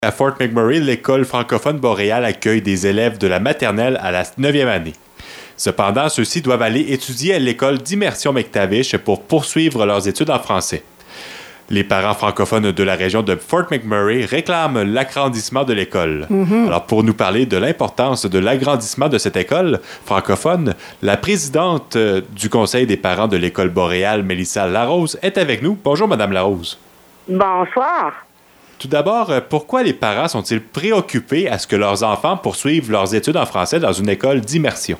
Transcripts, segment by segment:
À Fort McMurray, l'école francophone boréale accueille des élèves de la maternelle à la 9e année. Cependant, ceux-ci doivent aller étudier à l'école d'immersion McTavish pour poursuivre leurs études en français. Les parents francophones de la région de Fort McMurray réclament l'agrandissement de l'école. Alors, pour nous parler de l'importance de l'agrandissement de cette école francophone, la présidente du Conseil des parents de l'école boréale, Mélissa Larose, est avec nous. Bonjour, Madame Larose. Bonsoir. Tout d'abord, pourquoi les parents sont-ils préoccupés à ce que leurs enfants poursuivent leurs études en français dans une école d'immersion?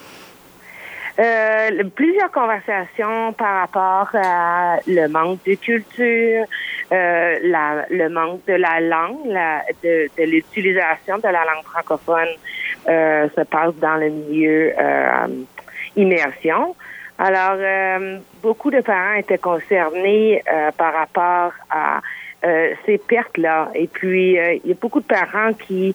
Plusieurs conversations par rapport à le manque de culture, le manque de la langue, de l'utilisation de la langue francophone se passe dans le milieu immersion. Alors, beaucoup de parents étaient concernés par rapport à ces pertes-là. Et puis, il y a beaucoup de parents qui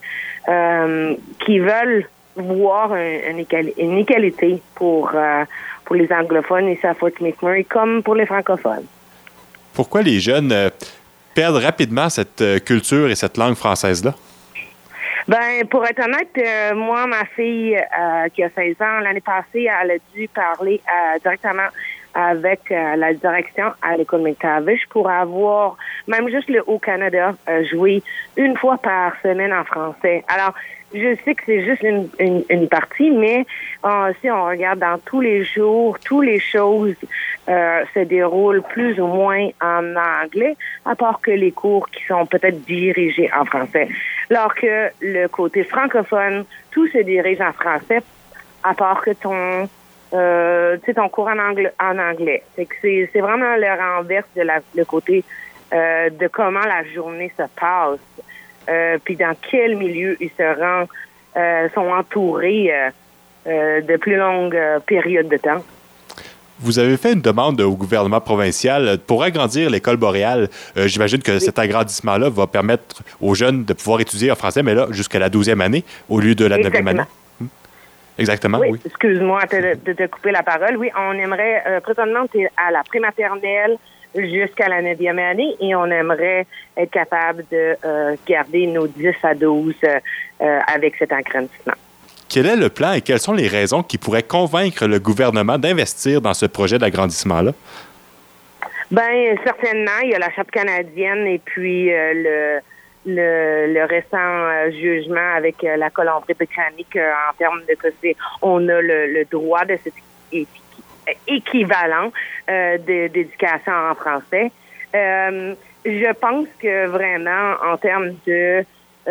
veulent voir une égalité pour les anglophones ici à Fort McMurray comme pour les francophones. Pourquoi les jeunes perdent rapidement cette culture et cette langue française-là? Ben, pour être honnête, moi, ma fille qui a 16 ans, l'année passée, elle a dû parler directement avec la direction à l'école McTavish pour avoir, même juste le Haut-Canada, joué une fois par semaine en français. Alors, je sais que c'est juste une partie, mais si on regarde dans tous les jours, toutes les choses se déroulent plus ou moins en anglais, à part que les cours qui sont peut-être dirigés en français. Alors que le côté francophone, tout se dirige en français, à part que ton cours en anglais. C'est vraiment le renverse de le côté de comment la journée se passe. Puis dans quel milieu ils sont entourés de plus longues périodes de temps. Vous avez fait une demande au gouvernement provincial pour agrandir l'école boréale. J'imagine que cet agrandissement-là va permettre aux jeunes de pouvoir étudier en français, mais là, jusqu'à la 12e année, au lieu de la 9e année. Exactement, oui. Excuse-moi de te couper la parole. Oui, on aimerait, présentement, tu es à la prématernelle jusqu'à la 9e année et on aimerait être capable de garder nos 10 à 12 avec cet agrandissement. Quel est le plan et quelles sont les raisons qui pourraient convaincre le gouvernement d'investir dans ce projet d'agrandissement-là? Bien, certainement, il y a la Charte canadienne et puis le récent jugement avec la Colombie-Britannique en termes de que on a le droit de cet équivalent d'éducation en français. Je pense que vraiment, en termes de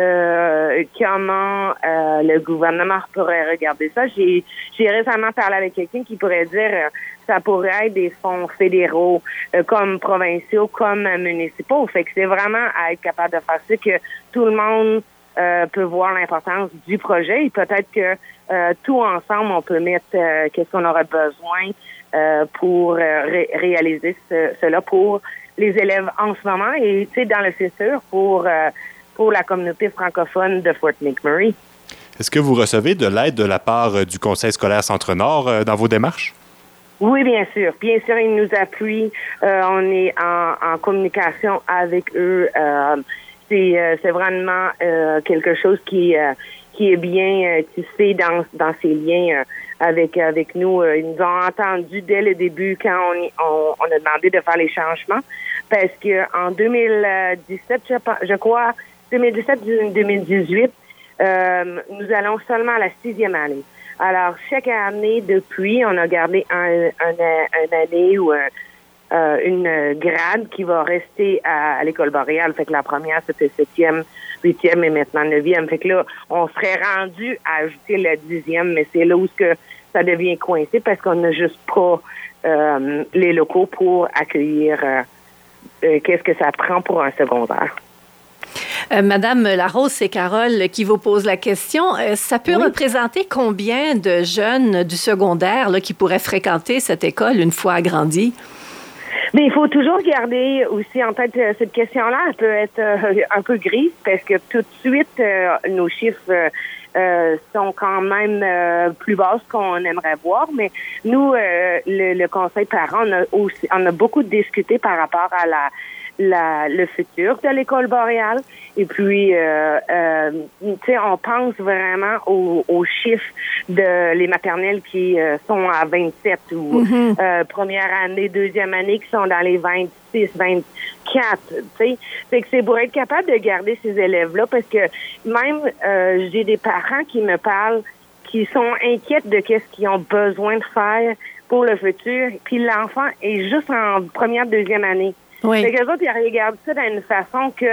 comment le gouvernement pourrait regarder ça, j'ai récemment parlé avec quelqu'un qui pourrait dire ça pourrait être des fonds fédéraux comme provinciaux, comme municipaux. Fait que c'est vraiment à être capable de faire ça que tout le monde peut voir l'importance du projet et peut-être que tout ensemble, on peut mettre qu'est-ce qu'on aurait besoin pour réaliser cela pour les élèves en ce moment et dans le futur pour la communauté francophone de Fort McMurray. Est-ce que vous recevez de l'aide de la part du Conseil scolaire Centre-Nord dans vos démarches? Oui, bien sûr. Bien sûr, ils nous appuient. On est en communication avec eux. C'est vraiment quelque chose qui est bien tissé dans ces liens avec nous. Ils nous ont entendus dès le début quand on a demandé de faire les changements parce que en 2017, je crois, 2017-2018, nous allons seulement à la 6e année. Alors, chaque année, depuis, on a gardé une année ou une grade qui va rester à l'école boréale. Fait que la première, c'était 7e, 8e et maintenant 9e. Fait que là, on serait rendu à ajouter la 10e, mais c'est là où ça devient coincé parce qu'on n'a juste pas les locaux pour accueillir qu'est-ce que ça prend pour un secondaire. Madame Larose, c'est Carole qui vous pose la question. Ça peut représenter combien de jeunes du secondaire là, qui pourraient fréquenter cette école une fois agrandie? Mais il faut toujours garder aussi en tête cette question-là. Elle peut être un peu grise parce que tout de suite, nos chiffres sont quand même plus basses qu'on aimerait voir. Mais nous, le conseil parent, on a beaucoup discuté par rapport à le futur de l'école boréale. Et puis, on pense vraiment aux chiffres de les maternelles qui sont à 27 ou première année, deuxième année qui sont dans les 26, 24. Fait que c'est pour être capable de garder ces élèves-là parce que même j'ai des parents qui me parlent qui sont inquiètes de qu'est-ce qu'ils ont besoin de faire pour le futur. Puis l'enfant est juste en première, deuxième année. Oui. Fait qu'eux autres, ils regardent ça d'une façon que,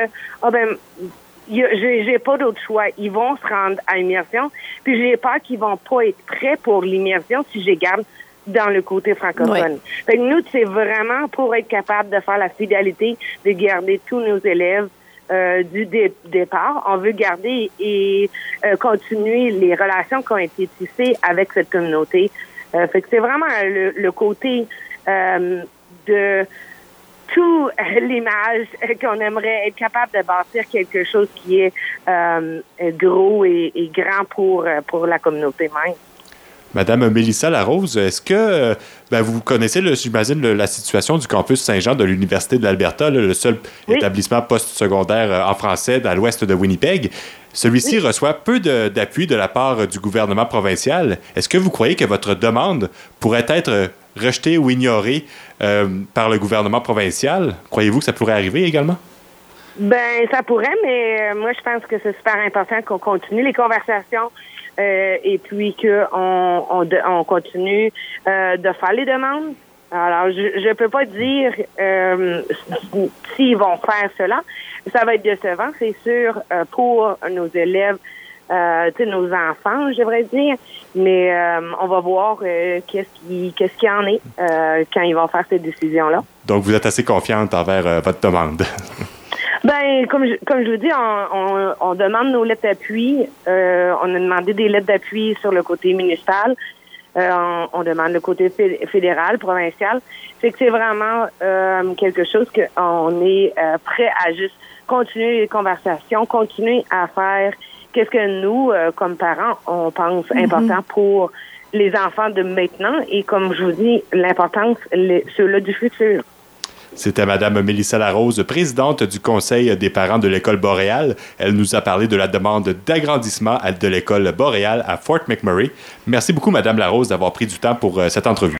j'ai pas d'autre choix. Ils vont se rendre à l'immersion. Puis j'ai peur qu'ils vont pas être prêts pour l'immersion si je les garde dans le côté francophone. Oui. Fait que nous, c'est vraiment pour être capable de faire la fidélité, de garder tous nos élèves du départ. On veut garder et continuer les relations qui ont été tissées avec cette communauté. Fait que c'est vraiment le côté de tout l'image qu'on aimerait être capable de bâtir quelque chose qui est gros et grand pour la communauté même. Madame Mélissa Larose, est-ce que vous connaissez, j'imagine, la situation du campus Saint-Jean de l'Université de l'Alberta, le seul établissement post-secondaire en français à l'ouest de Winnipeg? Celui-ci reçoit peu d'appui de la part du gouvernement provincial. Est-ce que vous croyez que votre demande pourrait être rejetée ou ignorée par le gouvernement provincial? Croyez-vous que ça pourrait arriver également? Ça pourrait, mais moi, je pense que c'est super important qu'on continue les conversations et puis qu'on continue de faire les demandes. Alors, je peux pas dire s'ils vont faire cela. Ça va être décevant, c'est sûr, pour nos élèves, nos enfants, je devrais dire. Mais on va voir qu'est-ce qu'il y en est quand ils vont faire cette décision-là. Donc, vous êtes assez confiante envers votre demande. Comme je vous dis, on demande nos lettres d'appui. On a demandé des lettres d'appui sur le côté municipal. On demande le côté fédéral, provincial. C'est que c'est vraiment quelque chose qu'on est prêt à juste continuer les conversations, continuer à faire qu'est-ce que nous, comme parents, on pense important pour les enfants de maintenant et, comme je vous dis, l'importance, ceux-là du futur. C'était Mme Mélissa Larose, présidente du Conseil des parents de l'École boréale. Elle nous a parlé de la demande d'agrandissement de l'École boréale à Fort McMurray. Merci beaucoup, Mme Larose, d'avoir pris du temps pour cette entrevue.